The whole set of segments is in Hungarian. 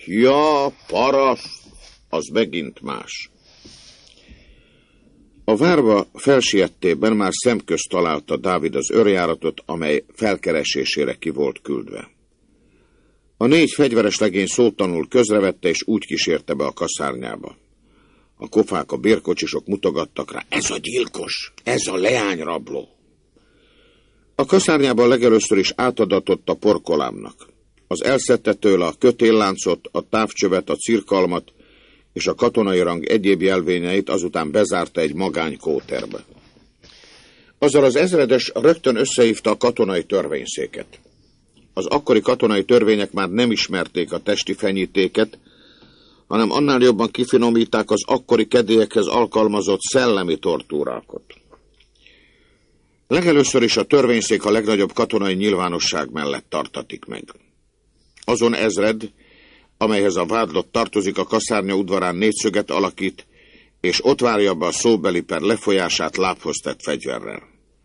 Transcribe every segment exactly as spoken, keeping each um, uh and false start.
Ja, paraszt, az megint más. A várba felsiettében már szemközt találta Dávid az őrjáratot, amely felkeresésére ki volt küldve. A négy fegyveres legény szótlanul közrevette, és úgy kísérte be a kaszárnyába. A kofák, a bérkocsisok mutogattak rá: ez a gyilkos, ez a leányrabló. A kaszárnyában legelőször is átadatott a porkolámnak. Az elszedte tőle a kötélláncot, a távcsövet, a cirkalmat és a katonai rang egyéb jelvényeit, azután bezárta egy magány kóterbe. Azzal az ezredes rögtön összehívta a katonai törvényszéket. Az akkori katonai törvények már nem ismerték a testi fenyítéket, hanem annál jobban kifinomítták az akkori kedélyekhez alkalmazott szellemi tortúrákat. Legelőször is a törvényszék a legnagyobb katonai nyilvánosság mellett tartatik meg. Azon ezred, amelyhez a vádlott tartozik, a kaszárnya udvarán négyszöget alakít, és ott várja be a szóbeli per lefolyását lábhoz tett fegyverrel.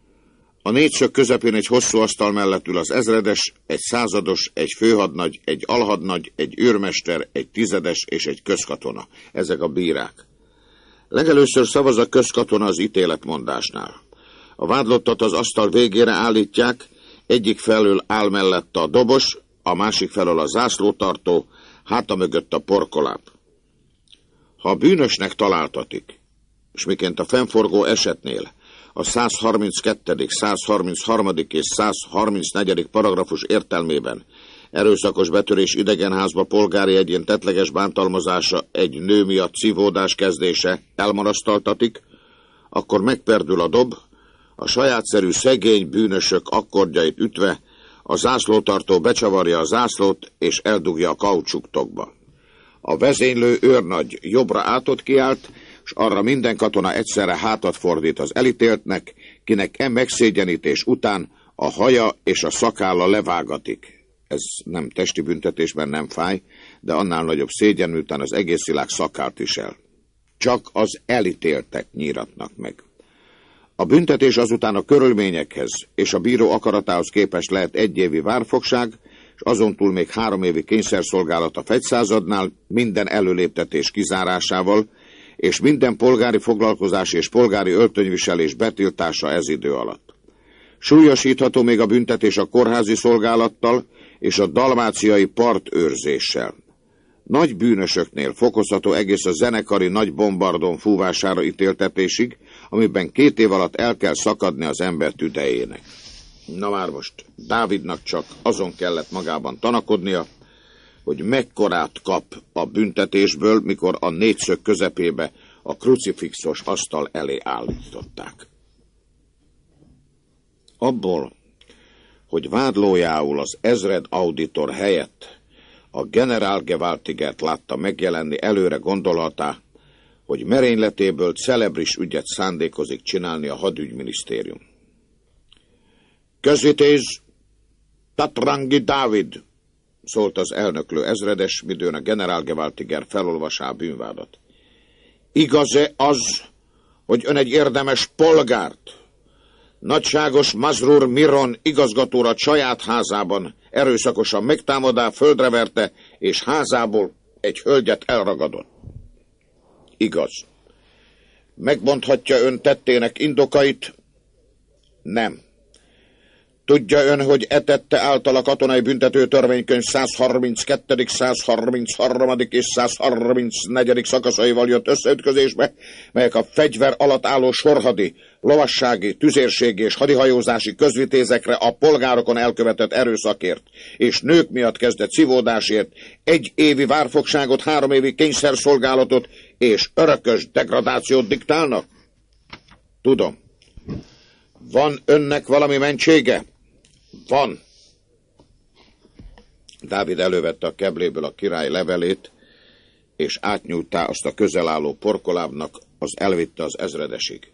A négyszög közepén egy hosszú asztal mellett ül az ezredes, egy százados, egy főhadnagy, egy alhadnagy, egy őrmester, egy tizedes és egy közkatona. Ezek a bírák. Legelőször szavaz a közkatona az ítéletmondásnál. A vádlottat az asztal végére állítják, egyik felől áll mellette a dobos, a másik felől a zászlótartó, háta mögött a porkoláp. Ha a bűnösnek találtatik, és miként a fennforgó esetnél a száz harminckettő., száz harminchárom. és száz harmincnégy. paragrafus értelmében erőszakos betörés idegenházba, polgári egyén tettleges bántalmazása, egy nő miatt szívódás kezdése elmarasztaltatik, akkor megperdül a dob, a sajátszerű szegény bűnösök akkordjait ütve a zászlótartó becsavarja a zászlót és eldugja a kaucsuktokba. A vezénylő őrnagy jobbra átot kiált, s arra minden katona egyszerre hátat fordít az elítéltnek, kinek e megszégyenítés után a haja és a szakálla levágatik. Ez nem testi büntetésben nem fáj, de annál nagyobb szégyen, miután az egész világ szakált visel. Csak az elítéltek nyíratnak meg. A büntetés azután a körülményekhez és a bíró akaratához képest lehet egyévi várfogság, és azon túl még három évi kényszerszolgálat a fegyszázadnál, minden előléptetés kizárásával, és minden polgári foglalkozás és polgári öltönyviselés betiltása ez idő alatt. Súlyosítható még a büntetés a kórházi szolgálattal és a dalmáciai partőrzéssel. Nagy bűnösöknél fokozható egész a zenekari nagy bombardon fúvására ítéltetésig, amiben két év alatt el kell szakadni az ember tüdejének. Na már most Dávidnak csak azon kellett magában tanakodnia, hogy mekkorát kap a büntetésből, mikor a négyszög közepébe a krucifixos asztal elé állították. Abból, hogy vádlójául az ezred auditor helyett a generálgewaltigert látta megjelenni, előre gondolhatá, hogy merényletéből celebris ügyet szándékozik csinálni a hadügyminisztérium. Közvitéz Tatrangi Dávid, szólt az elnöklő ezredes, midőn a generálgewaltiger felolvasá a bűnvádat. Igaz-e az, hogy ön egy érdemes polgárt, nagyságos Mazrur Miron igazgatóra saját házában erőszakosan megtámadá, földreverte, és házából egy hölgyet elragadott? Igaz. Megmondhatja ön tettének indokait? Nem. Tudja ön, hogy etette által a katonai büntető törvénykönyv száz harminckettő., száz harminchárom. és száz harmincnégy. szakaszaival jött összeütközésbe, melyek a fegyver alatt álló sorhadi, lovassági, tüzérségi és hadihajózási közvitézekre a polgárokon elkövetett erőszakért és nők miatt kezdett szívódásért egy évi várfogságot, három évi kényszerszolgálatot és örökös degradációt diktálnak? Tudom. Van önnek valami mentsége? Van. Dávid elővette a kebléből a király levelét, és átnyújtá azt a közel álló porkolábnak, az elvitte az ezredesig.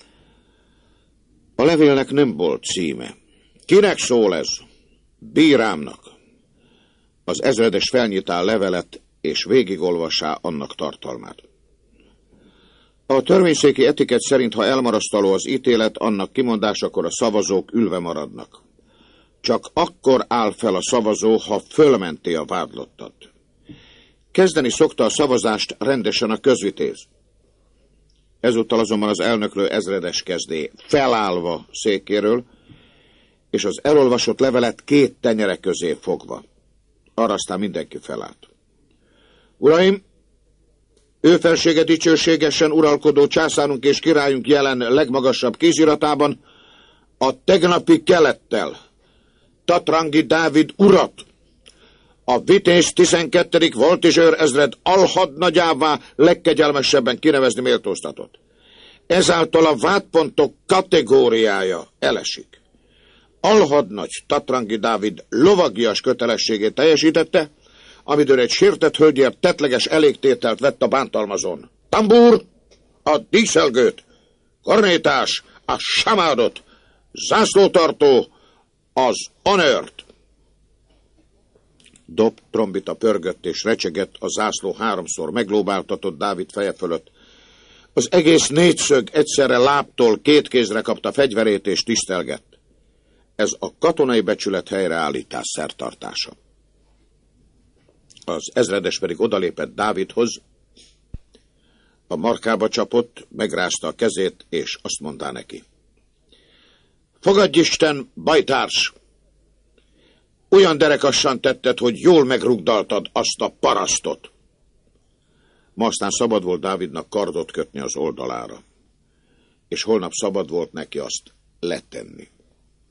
A levélnek nem volt címe. Kinek szól ez? Bírámnak. Az ezredes felnyitá a levelet, és végigolvasá annak tartalmát. A törvényszéki etiket szerint, ha elmarasztaló az ítélet, annak kimondásakor a szavazók ülve maradnak. Csak akkor áll fel a szavazó, ha fölmenti a vádlottat. Kezdeni szokta a szavazást rendesen a közvitéz. Ezúttal azonban az elnöklő ezredes kezdé felállva székéről, és az elolvasott levelet két tenyere közé fogva. Arra aztán mindenki felállt. Uraim, ő felsége dicsőségesen uralkodó császárunk és királyunk jelen legmagasabb kéziratában a tegnapi kelettel Tatrangi Dávid urat, a vitéz tizenkettedik voltizsőr ezred alhadnagyává legkegyelmesebben kinevezni méltóztatott. Ezáltal a vádpontok kategóriája elesik. Alhadnagy Tatrangi Dávid lovagias kötelességét teljesítette, amidől egy sértett hölgyért tettleges elégtételt vett a bántalmazón. Tambúr, a díszelgőt, kornétás, a samádot, zászlótartó, az honört. Dob, trombita pörgött és recsegett, a zászló háromszor meglóbáltatott Dávid feje fölött. Az egész négyszög egyszerre lábtól két kézre kapta fegyverét és tisztelgett. Ez a katonai becsület helyreállítás szertartása. Az ezredes pedig odalépett Dávidhoz, a markába csapott, megrázta a kezét, és azt mondta neki. Fogadj Isten, bajtárs! Olyan derekassan tetted, hogy jól megrugdaltad azt a parasztot. Ma aztán szabad volt Dávidnak kardot kötni az oldalára, és holnap szabad volt neki azt letenni.